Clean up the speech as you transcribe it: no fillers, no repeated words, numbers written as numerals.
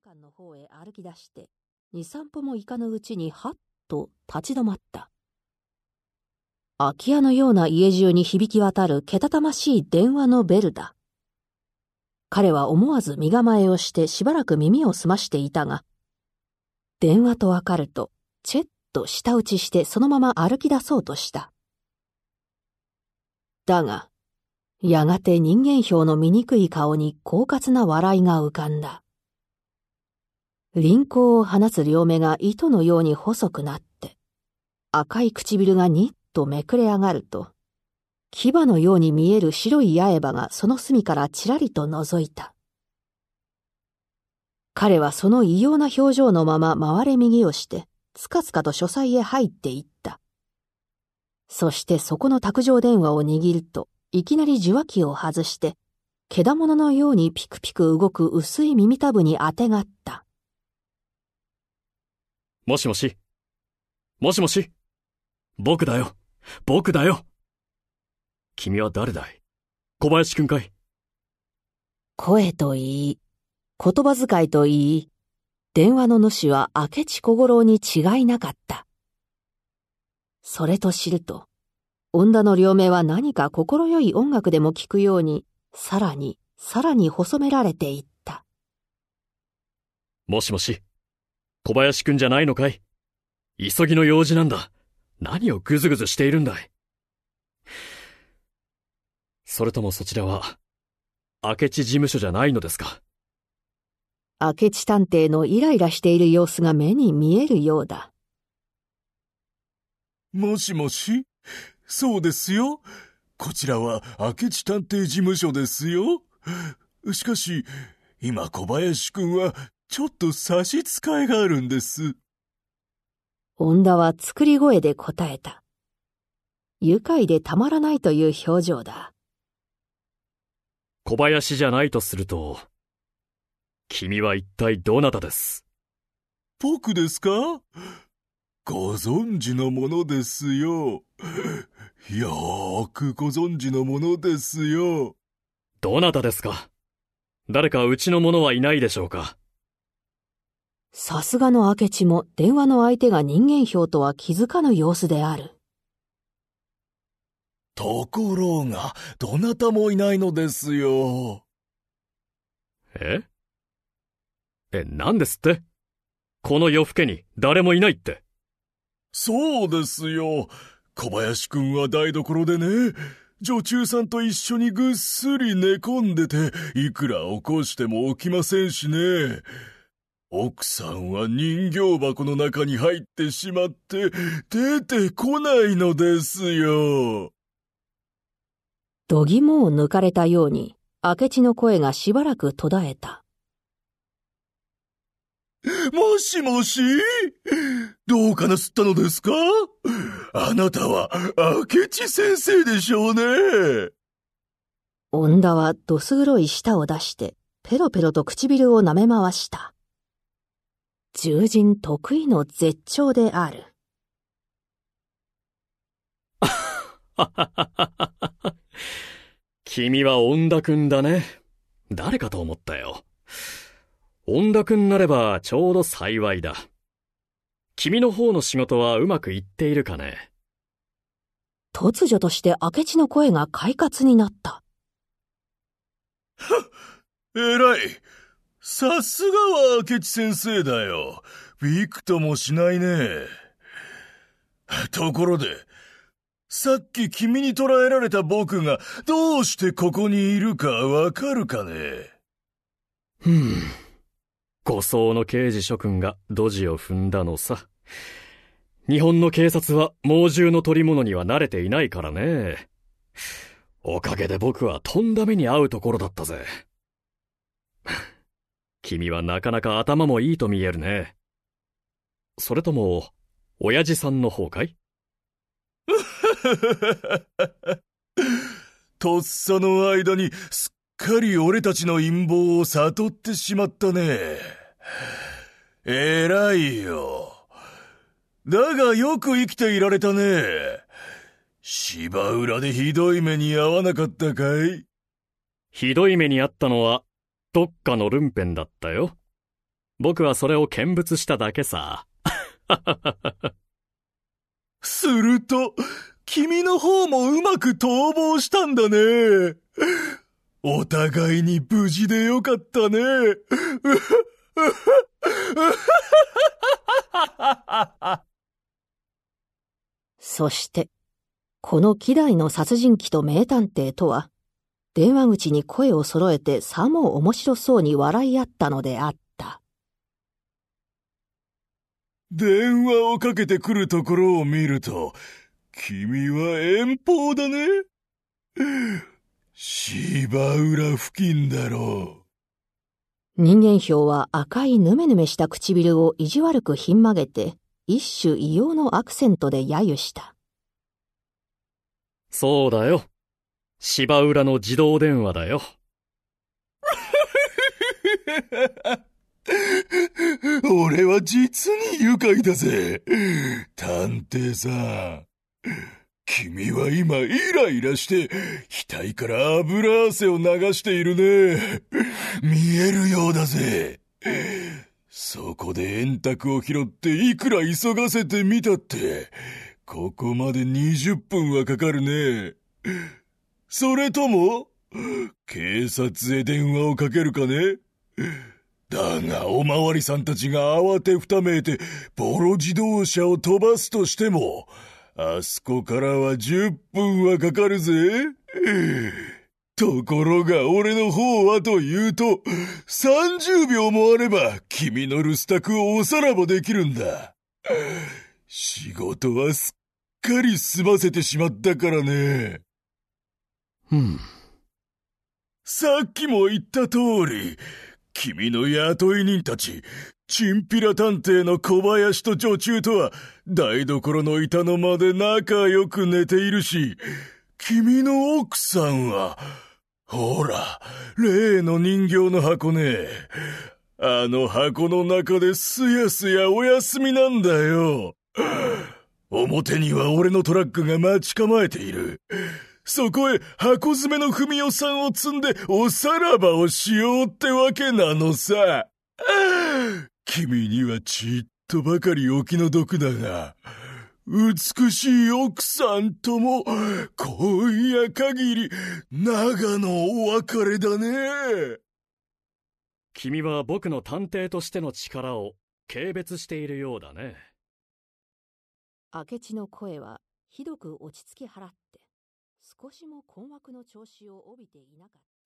館の方へ歩き出して、2、3歩も行かぬうちにはっと立ち止まった。空き家のような家中に響き渡るけたたましい電話のベルだ。彼は思わず身構えをしてしばらく耳を澄ましていたが、電話とわかると、チェッと舌打ちしてそのまま歩き出そうとした。だが、やがて人間豹の醜い顔に狡猾な笑いが浮かんだ。輪光を放つ両目が糸のように細くなって、赤い唇がにっとめくれ上がると、牙のように見える白い八重歯がその隅からちらりと覗いた。彼はその異様な表情のまま回れ右をして、つかつかと書斎へ入っていった。そしてそこの卓上電話を握ると、いきなり受話器を外して、けだもののようにピクピク動く薄い耳たぶにあてがった。 もしもし。もしもし。僕だよ。僕だよ。君は誰だい？小林くんかい？ 声といい、言葉遣いといい、電話の主は明智小五郎に違いなかった。それと知ると、恩田の両目は何か心よい音楽でも聞くように、さらに細められていった。 もしもし。小林くんじゃないのかい？急ぎの用事なんだ。何をぐずぐずしているんだい？それともそちらは、明智事務所じゃないのですか？ 明智探偵のイライラしている様子が目に見えるようだ。 もしもし？そうですよ。こちらは明智探偵事務所ですよ。しかし、今小林くんはちょっと差し支えがあるんです。 恩田は作り声で答えた。愉快でたまらないという表情だ。 小林じゃないとすると、君は一体どなたです？ 僕ですか？ご存知のものですよ。よーくご存知のものですよ。 どなたですか？誰かうちの者はいないでしょうか？ さすがの明智も電話の相手が人間豹とは気づかぬ様子である。 ところが、どなたもいないのですよ。 何ですって？この夜更けに誰もいないって。 そうですよ。小林くんは台所でね、女中さんと一緒にぐっすり寝込んでて、いくら起こしても起きませんしね。奥さんは人形箱の中に入ってしまって、出てこないのですよ。 度肝を抜かれたように、明智の声がしばらく途絶えた。 もしもし？どうかなすったのですか？あなたは明智先生でしょうね。 恩田はどす黒い舌を出して、ペロペロと唇を舐め回した。獣人得意の絶頂である。 君は恩田くんだね。誰かと思ったよ。恩田くんなればちょうど幸いだ。君の方の仕事はうまくいっているかね？ 突如として明智の声が快活になった。 偉い。さすがは明智先生だよ。びくともしないね。ところで、さっき君に捕らえられた僕がどうしてここにいるかわかるかね？ 護送の刑事諸君がドジを踏んだのさ。日本の警察は猛獣の取り物には慣れていないからね。おかげで僕はとんだ目に遭うところだったぜ。君はなかなか頭もいいと見えるね。それとも、親父さんの方かい？ とっさの間にすっかり俺たちの陰謀を悟ってしまったね。偉いよ。だがよく生きていられたね。芝浦でひどい目に遭わなかったかい？ ひどい目に遭ったのは、どっかのルンペンだったよ。 僕はそれを見物しただけさ。 すると、君の方もうまく逃亡したんだね。お互いに無事でよかったね。 そして、この希代の殺人鬼と名探偵とは、電話口に声を揃えてさも面白そうに笑い合ったのであった。 電話をかけてくるところを見ると、君は遠方だね。芝浦付近だろう。人間豹は赤いヌメヌメした唇を意地悪くひん曲げて、一種異様のアクセントで揶揄した。 そうだよ。芝浦の自動電話だよ。 俺は実に愉快だぜ。探偵さん。君は今イライラして額から油汗を流しているね。見えるようだぜ。そこで円卓を拾っていくら急がせてみたって、ここまで20分はかかるね。それとも、警察へ電話をかけるかね。だがおまわりさんたちが慌てふためいてボロ自動車を飛ばすとしても、あそこからは10分はかかるぜ。ところが俺の方はというと、30秒もあれば君の留守宅をおさらばできるんだ。仕事はすっかり済ませてしまったからね。さっきも言った通り、君の雇い人たち、チンピラ探偵の小林と女中とは台所の板の間で仲良く寝ているし、君の奥さんは、ほら、例の人形の箱ね。あの箱の中ですやすやお休みなんだよ。表には俺のトラックが待ち構えている。そこへ箱詰めの文代さんを積んでおさらばをしようってわけなのさ。君にはちっとばかりお気の毒だが、美しい奥さんとも今夜限り長のお別れだね。 君は僕の探偵としての力を軽蔑しているようだね。 明智の声はひどく落ち着き払って、少しも困惑の調子を帯びていなかった。